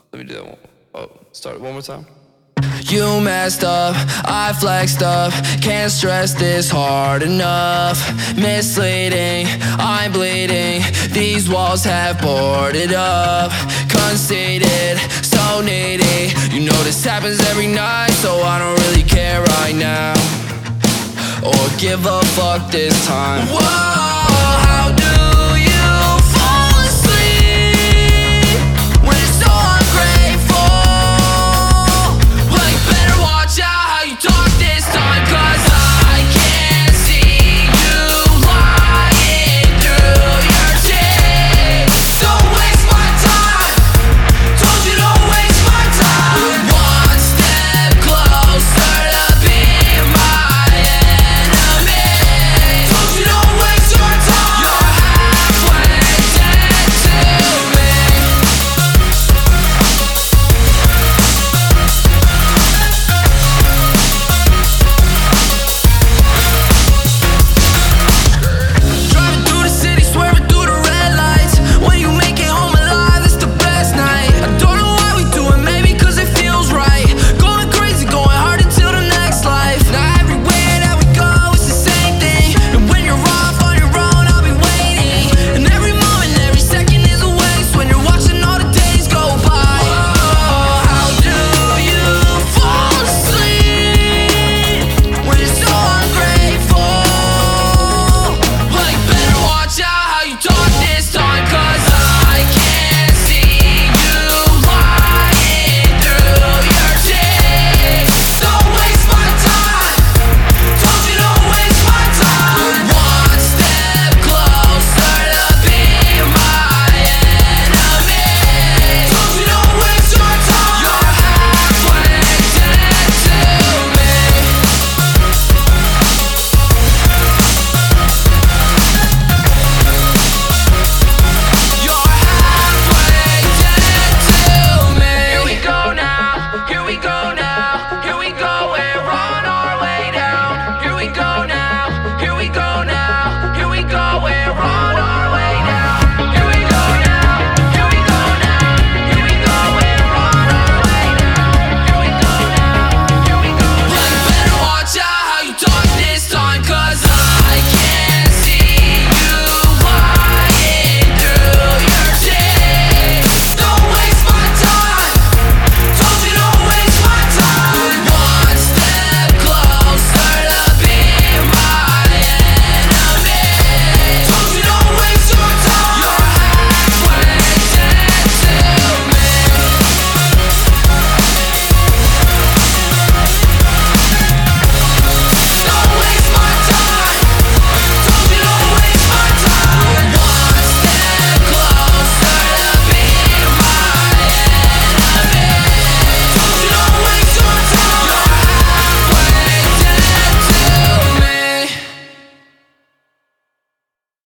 Let me do that one. Oh, start it one more time. You messed up, I flexed up. Can't stress this hard enough. Misleading, I'm bleeding. These walls have boarded up. Conceited, so needy. You know this happens every night, so I don't really care right now, or give a fuck this time. Whoa.